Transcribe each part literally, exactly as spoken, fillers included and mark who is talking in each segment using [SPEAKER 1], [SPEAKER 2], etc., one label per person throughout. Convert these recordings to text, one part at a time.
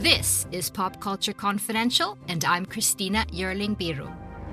[SPEAKER 1] This is Pop Culture Confidential, and I'm Christina Yerling Biru.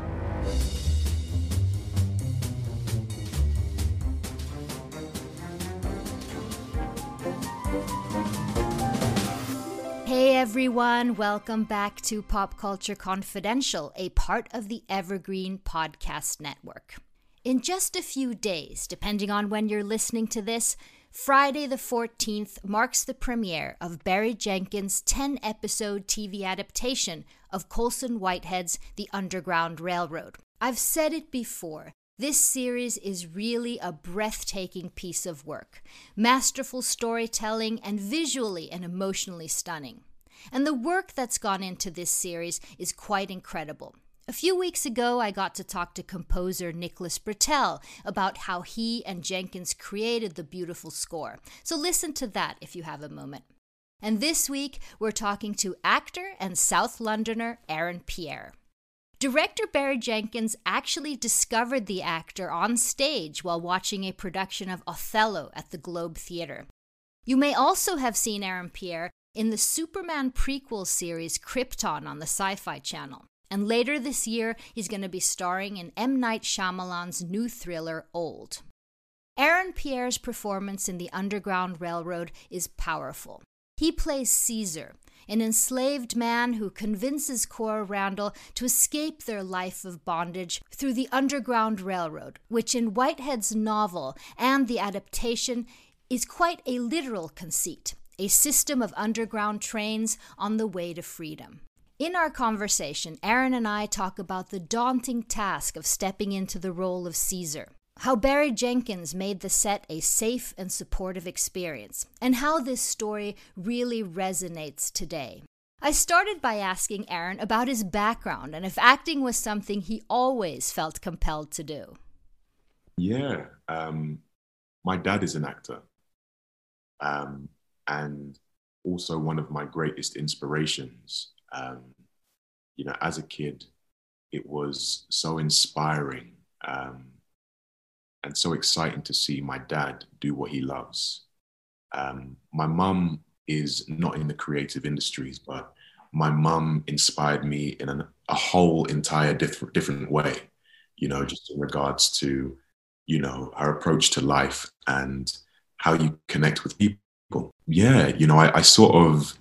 [SPEAKER 1] Hey everyone, welcome back to Pop Culture Confidential, a part of the Evergreen Podcast Network. In just a few days, depending on when you're listening to this, Friday the fourteenth marks the premiere of Barry Jenkins' ten-episode T V adaptation of Colson Whitehead's The Underground Railroad. I've said it before, this series is really a breathtaking piece of work, masterful storytelling and visually and emotionally stunning. And the work that's gone into this series is quite incredible. A few weeks ago, I got to talk to composer Nicholas Britell about how he and Jenkins created the beautiful score. So listen to that if you have a moment. And this week, we're talking to actor and South Londoner Aaron Pierre. Director Barry Jenkins actually discovered the actor on stage while watching a production of Othello at the Globe Theatre. You may also have seen Aaron Pierre in the Superman prequel series Krypton on the Sci-Fi Channel. And later this year, he's going to be starring in M. Night Shyamalan's new thriller, Old. Aaron Pierre's performance in The Underground Railroad is powerful. He plays Caesar, an enslaved man who convinces Cora Randall to escape their life of bondage through the Underground Railroad, which in Whitehead's novel and the adaptation is quite a literal conceit, a system of underground trains on the way to freedom. In our conversation, Aaron and I talk about the daunting task of stepping into the role of Caesar, how Barry Jenkins made the set a safe and supportive experience, and how this story really resonates today. I started by asking Aaron about his background and if acting was something he always felt compelled to do.
[SPEAKER 2] Yeah, um, my dad is an actor, um, and also one of my greatest inspirations. Um, you know, as a kid, it was so inspiring um, and so exciting to see my dad do what he loves. Um, my mum is not in the creative industries, but my mum inspired me in an, a whole entire different different way, you know, just in regards to, you know, her approach to life and how you connect with people. Yeah, you know, I, I sort of,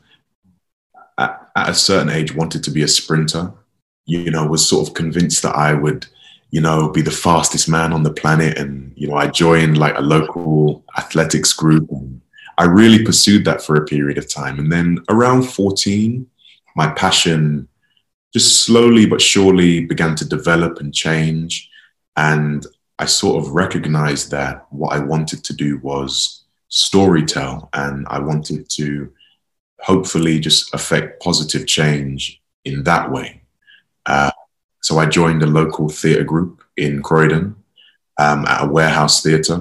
[SPEAKER 2] At, at a certain age, wanted to be a sprinter, you know, was sort of convinced that I would, you know, be the fastest man on the planet. And, you know, I joined like a local athletics group. And I really pursued that for a period of time. And then around fourteen, my passion just slowly but surely began to develop and change. And I sort of recognized that what I wanted to do was storytell, and I wanted to hopefully just affect positive change in that way. Uh, so I joined a local theatre group in Croydon um, at a warehouse theatre.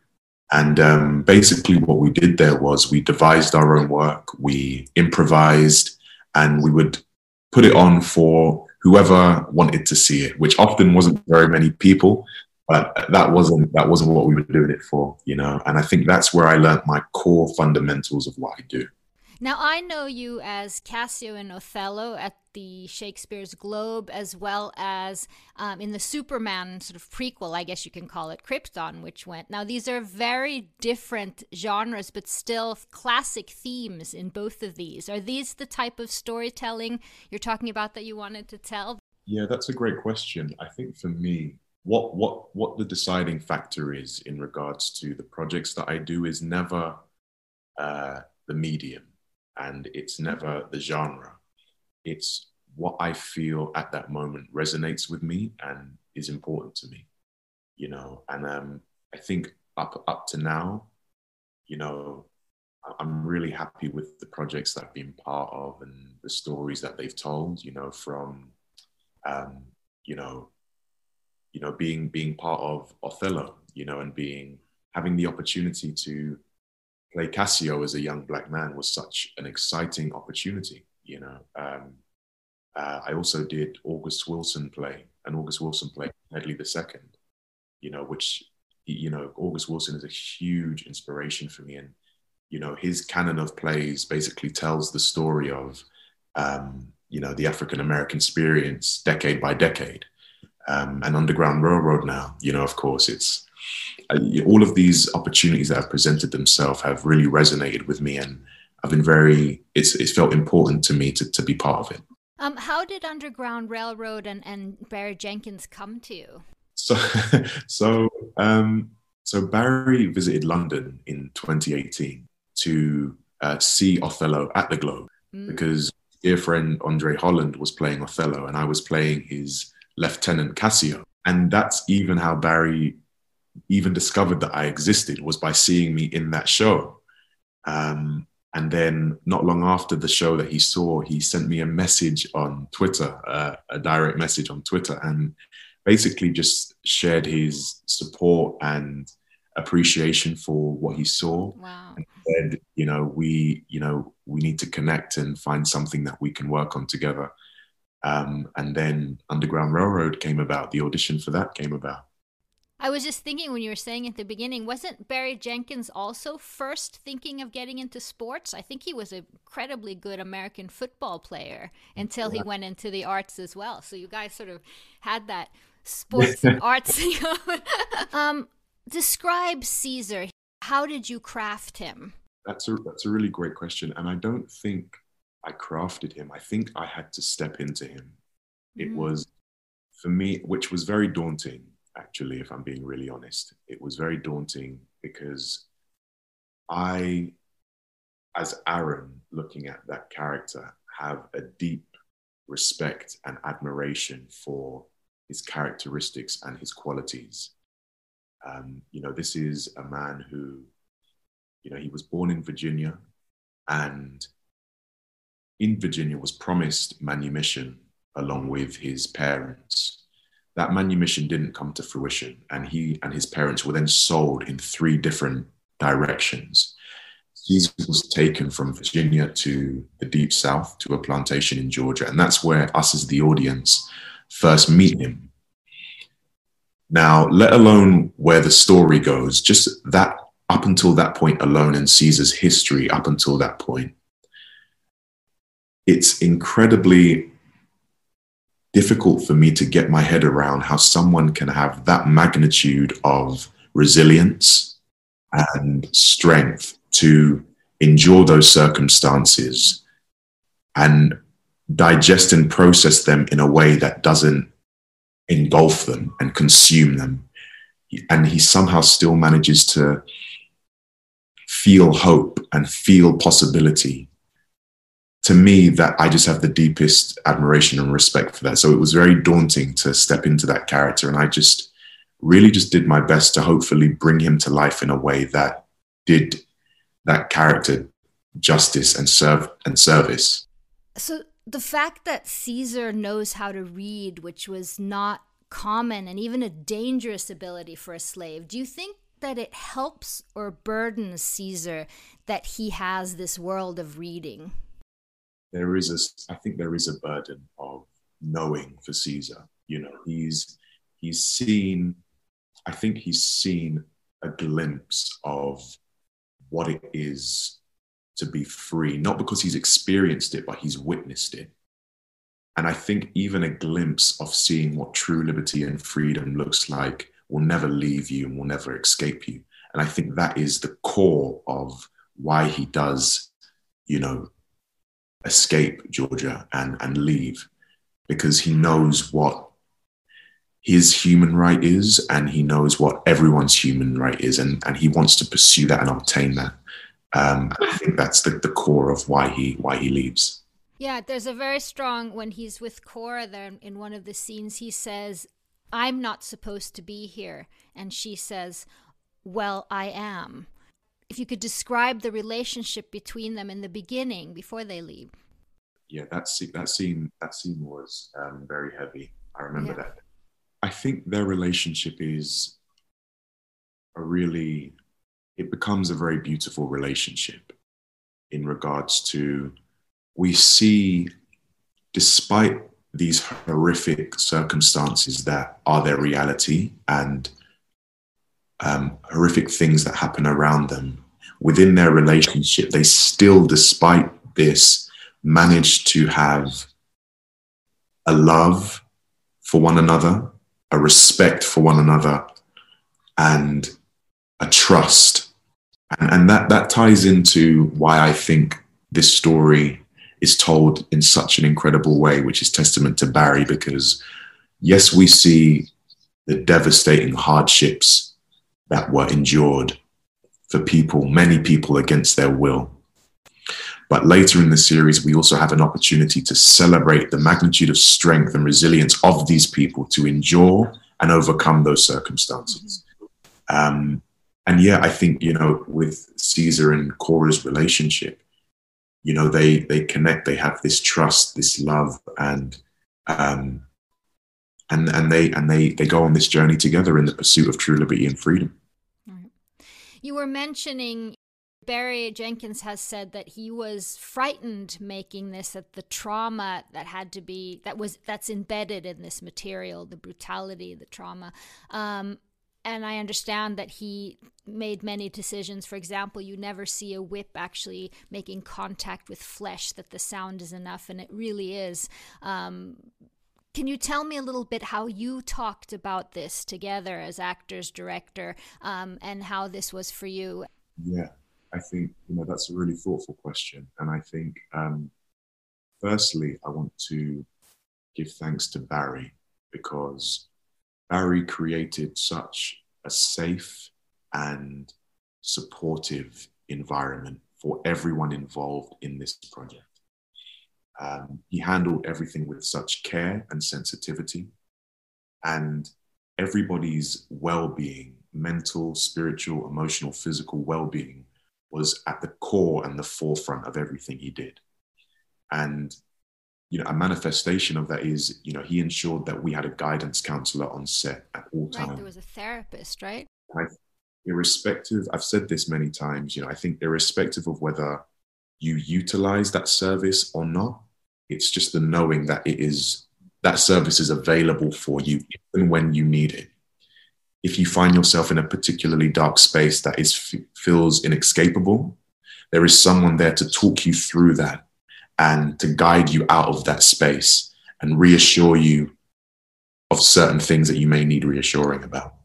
[SPEAKER 2] And um, basically what we did there was we devised our own work, we improvised, and we would put it on for whoever wanted to see it, which often wasn't very many people, but that wasn't, that wasn't what we were doing it for, you know? And I think that's where I learned my core fundamentals of what I do.
[SPEAKER 1] Now, I know you as Cassio in Othello at the Shakespeare's Globe, as well as um, in the Superman sort of prequel, I guess you can call it, Krypton, which went. Now, these are very different genres, but still classic themes in both of these. Are these the type of storytelling you're talking about that you wanted to tell?
[SPEAKER 2] Yeah, that's a great question. I think for me, what what what the deciding factor is in regards to the projects that I do is never uh, the medium. And it's never the genre. It's what I feel at that moment resonates with me and is important to me, you know. And um, I think up up to now, you know, I'm really happy with the projects that I've been part of and the stories that they've told, you know, from, um, you know, you know, being being part of Othello, you know, and being having the opportunity to play Cassio as a young black man was such an exciting opportunity, you know. Um, uh, I also did August Wilson play, and August Wilson played Hedley the Second, you know, which, you know, August Wilson is a huge inspiration for me. And, you know, his canon of plays basically tells the story of um, you know, the African American experience decade by decade. Um, and Underground Railroad now, you know, of course, it's uh, all of these opportunities that have presented themselves have really resonated with me, and I've been very, it's, it's felt important to me to, to be part of it.
[SPEAKER 1] Um, how did Underground Railroad and, and Barry Jenkins come to you?
[SPEAKER 2] So, so, um, so Barry visited London in twenty eighteen to uh, see Othello at the Globe, mm. because dear friend Andre Holland was playing Othello and I was playing his Lieutenant Cassio. And that's even how Barry even discovered that I existed, was by seeing me in that show. Um, and then not long after the show that he saw, he sent me a message on Twitter, uh, a direct message on Twitter, and basically just shared his support and appreciation for what he saw.
[SPEAKER 1] Wow.
[SPEAKER 2] And said, you know, we, you know, we need to connect and find something that we can work on together. Um, and then Underground Railroad came about. The audition for that came about.
[SPEAKER 1] I was just thinking when you were saying at the beginning, wasn't Barry Jenkins also first thinking of getting into sports? I think he was an incredibly good American football player until he went into the arts as well. So you guys sort of had that sports and arts. um, describe Caesar. How did you craft him?
[SPEAKER 2] That's a, that's a really great question. And I don't think I crafted him. I think I had to step into him. It mm. was, for me, which was very daunting, actually, if I'm being really honest. It was very daunting because I, as Aaron, looking at that character, have a deep respect and admiration for his characteristics and his qualities. Um, you know, this is a man who, you know, he was born in Virginia, and in Virginia was promised manumission along with his parents. That manumission didn't come to fruition, and he and his parents were then sold in three different directions. He was taken from Virginia to the deep south to a plantation in Georgia, and that's where us as the audience first meet him. Now, let alone where the story goes, just that up until that point alone in Caesar's history, up until that point, it's incredibly difficult for me to get my head around how someone can have that magnitude of resilience and strength to endure those circumstances and digest and process them in a way that doesn't engulf them and consume them. And he somehow still manages to feel hope and feel possibility. To me, that I just have the deepest admiration and respect for that. So it was very daunting to step into that character. And I just really just did my best to hopefully bring him to life in a way that did that character justice and serve and service.
[SPEAKER 1] So the fact that Caesar knows how to read, which was not common and even a dangerous ability for a slave, do you think that it helps or burdens Caesar that he has this world of reading?
[SPEAKER 2] There is a, I think there is a burden of knowing for Caesar. You know, he's he's seen, I think he's seen a glimpse of what it is to be free, not because he's experienced it, but he's witnessed it. And I think even a glimpse of seeing what true liberty and freedom looks like will never leave you and will never escape you. And I think that is the core of why he does, you know, escape Georgia and, and leave, because he knows what his human right is, and he knows what everyone's human right is, and, and he wants to pursue that and obtain that. Um, I think that's the, the core of why he why he leaves.
[SPEAKER 1] Yeah, there's a very strong, when he's with Cora there in one of the scenes, he says, "I'm not supposed to be here." And she says, "Well, I am." If you could describe the relationship between them in the beginning, before they leave.
[SPEAKER 2] Yeah, that scene, that scene, that scene was um, very heavy. I remember yeah. that. I think their relationship is a really, it becomes a very beautiful relationship in regards to, we see, despite these horrific circumstances that are their reality and um, horrific things that happen around them, within their relationship, they still, despite this, managed to have a love for one another, a respect for one another, and a trust. And, and that, that ties into why I think this story is told in such an incredible way, which is testament to Barry, because yes, we see the devastating hardships that were endured for people, many people against their will. But later in the series, we also have an opportunity to celebrate the magnitude of strength and resilience of these people to endure and overcome those circumstances. Um, and yeah, I think, you know, with Caesar and Cora's relationship, you know, they, they connect, they have this trust, this love, and, um, and, and they, and they, they go on this journey together in the pursuit of true liberty and freedom.
[SPEAKER 1] You were mentioning Barry Jenkins has said that he was frightened making this, at the trauma that had to be, that was, that's embedded in this material, the brutality, the trauma. Um, and I understand that he made many decisions. For example, you never see a whip actually making contact with flesh, that the sound is enough, and it really is. Um, Can you tell me a little bit how you talked about this together as actors, director, um, and how this was for you?
[SPEAKER 2] Yeah. I think, you know, that's a really thoughtful question. And I think, um, firstly, I want to give thanks to Barry, because Barry created such a safe and supportive environment for everyone involved in this project. Um, he handled everything with such care and sensitivity, and everybody's well-being, mental, spiritual, emotional, physical well-being, was at the core and the forefront of everything he did. And, you know, a manifestation of that is, you know, he ensured that we had a guidance counselor on set at all times.
[SPEAKER 1] Right, there was a therapist, right?
[SPEAKER 2] I, irrespective, I've said this many times, you know, I think irrespective of whether you utilize that service or not, it's just the knowing that it is, that service is available for you even when you need it. If you find yourself in a particularly dark space that is feels inescapable, there is someone there to talk you through that and to guide you out of that space and reassure you of certain things that you may need reassuring about.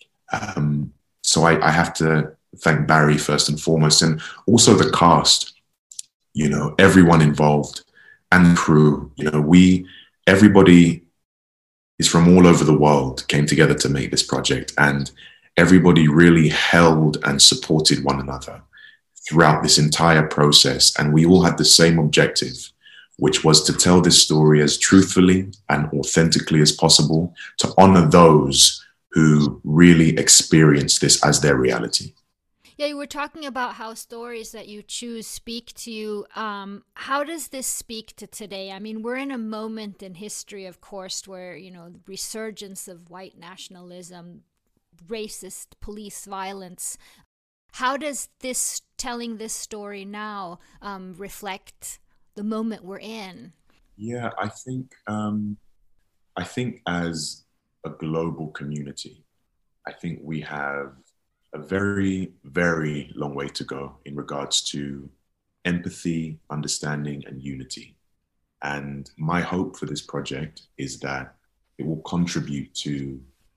[SPEAKER 2] Um, so I, I have to thank Barry first and foremost, and also the cast, you know, everyone involved and crew. You know, we, everybody is from all over the world, came together to make this project, and everybody really held and supported one another throughout this entire process. And we all had the same objective, which was to tell this story as truthfully and authentically as possible, to honor those who really experience this as their reality.
[SPEAKER 1] Yeah, you were talking about how stories that you choose speak to you. Um, how does this speak to today? I mean, we're in a moment in history, of course, where, you know, the resurgence of white nationalism, racist police violence. How does this, telling this story now, um, reflect the moment we're in?
[SPEAKER 2] Yeah, I think, um, I think as a global community, I think we have a very, very long way to go in regards to empathy, understanding, and unity. And my hope for this project is that it will contribute to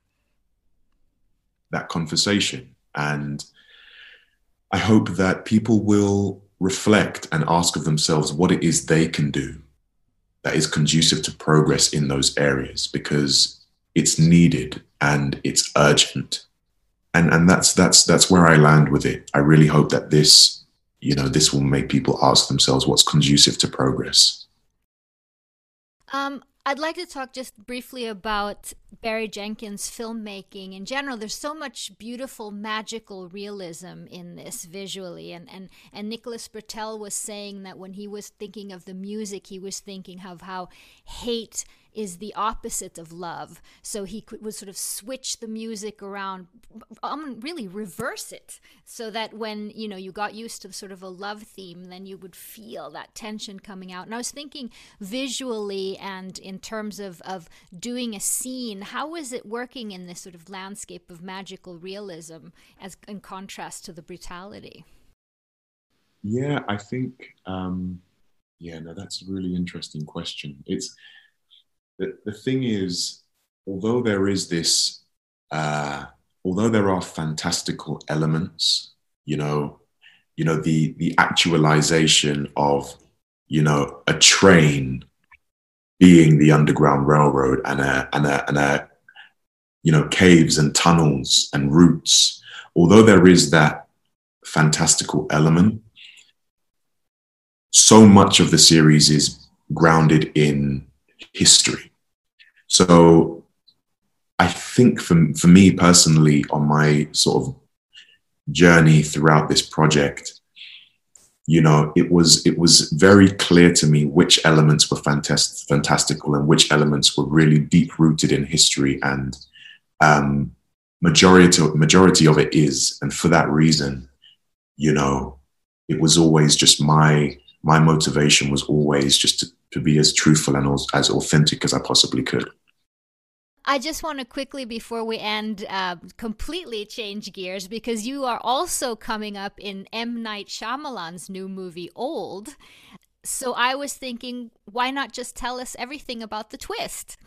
[SPEAKER 2] that conversation. And I hope that people will reflect and ask of themselves what it is they can do that is conducive to progress in those areas, because it's needed and it's urgent. And, and that's that's that's where I land with it. I really hope that this, you know, this will make people ask themselves what's conducive to progress.
[SPEAKER 1] Um, I'd like to talk just briefly about Barry Jenkins' filmmaking in general. There's so much beautiful, magical realism in this visually. And, and, and Nicholas Britell was saying that when he was thinking of the music, he was thinking of how hate is the opposite of love. So he could would sort of switch the music around, um, really reverse it, so that when, you know, you got used to sort of a love theme, then you would feel that tension coming out. And I was thinking visually and in terms of, of doing a scene, how is it working in this sort of landscape of magical realism as in contrast to the brutality?
[SPEAKER 2] Yeah, I think um, Yeah, no, that's a really interesting question. It's the, the thing is, although there is this, uh, although there are fantastical elements, you know, you know, the the actualization of, you know, a train being the Underground Railroad and a and a and a you know, caves and tunnels and routes. Although there is that fantastical element, so much of the series is grounded in history. So I think for, for me personally, on my sort of journey throughout this project, you know, it was it was very clear to me which elements were fantastic, fantastical and which elements were really deep rooted in history, and um, majority majority of it is. And for that reason, you know, it was always just my my motivation was always just to, to be as truthful and as, as authentic as I possibly could.
[SPEAKER 1] I just want to quickly, before we end, uh, completely change gears, because you are also coming up in M. Night Shyamalan's new movie, Old. So I was thinking, why not just tell us everything about the twist?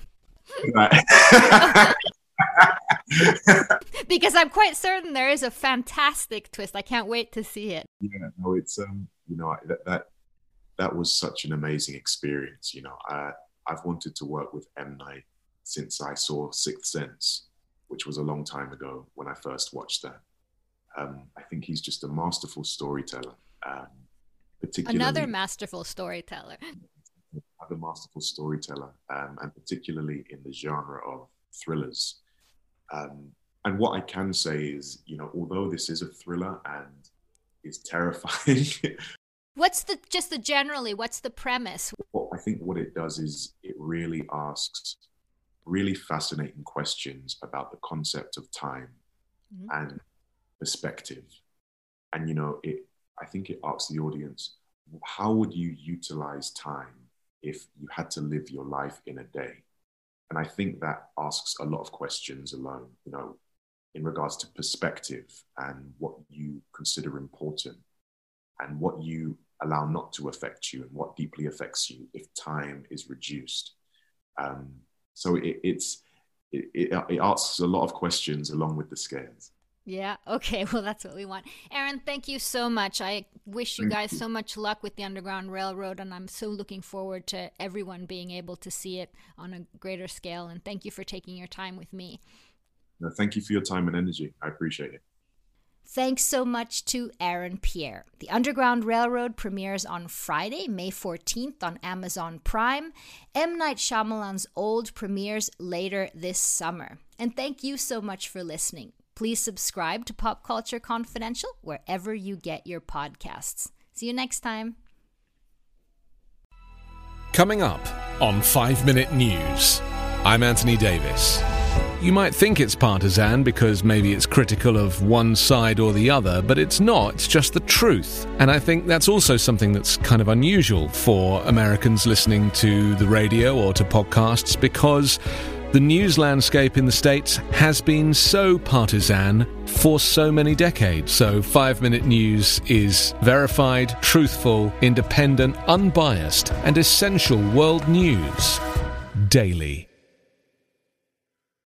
[SPEAKER 1] Because I'm quite certain there is a fantastic twist. I can't wait to see it.
[SPEAKER 2] Yeah, no, it's, um, you know, that, that, that was such an amazing experience. You know, I, I've wanted to work with M. Night since I saw Sixth Sense, which was a long time ago when I first watched that. Um, I think he's just a masterful storyteller. Um, particularly,
[SPEAKER 1] Another masterful storyteller.
[SPEAKER 2] Another masterful storyteller, um, and particularly in the genre of thrillers. Um, and what I can say is, you know, although this is a thriller and is terrifying.
[SPEAKER 1] What's the, just the generally, what's the premise?
[SPEAKER 2] Well, I think what it does is it really asks really fascinating questions about the concept of time mm-hmm. and perspective. And, you know, it, I think it asks the audience, how would you utilize time if you had to live your life in a day? And I think that asks a lot of questions alone, you know, in regards to perspective and what you consider important and what you allow not to affect you and what deeply affects you if time is reduced. Um, So it, it's it, it, it asks a lot of questions along with the scares.
[SPEAKER 1] Yeah. Okay. Well, that's what we want. Aaron, thank you so much. I wish you guys so much luck with the Underground Railroad, and I'm so looking forward to everyone being able to see it on a greater scale. And thank you for taking your time with me.
[SPEAKER 2] No, thank you for your time and energy. I appreciate it.
[SPEAKER 1] Thanks so much to Aaron Pierre. The Underground Railroad premieres on Friday, May fourteenth on Amazon Prime. M. Night Shyamalan's Old premieres later this summer. And thank you so much for listening. Please subscribe to Pop Culture Confidential wherever you get your podcasts. See you next time.
[SPEAKER 3] Coming up on five minute News, I'm Anthony Davis. You might think it's partisan because maybe it's critical of one side or the other, but it's not. It's just the truth. And I think that's also something that's kind of unusual for Americans listening to the radio or to podcasts, because the news landscape in the States has been so partisan for so many decades. So five minute News is verified, truthful, independent, unbiased, and essential world news daily.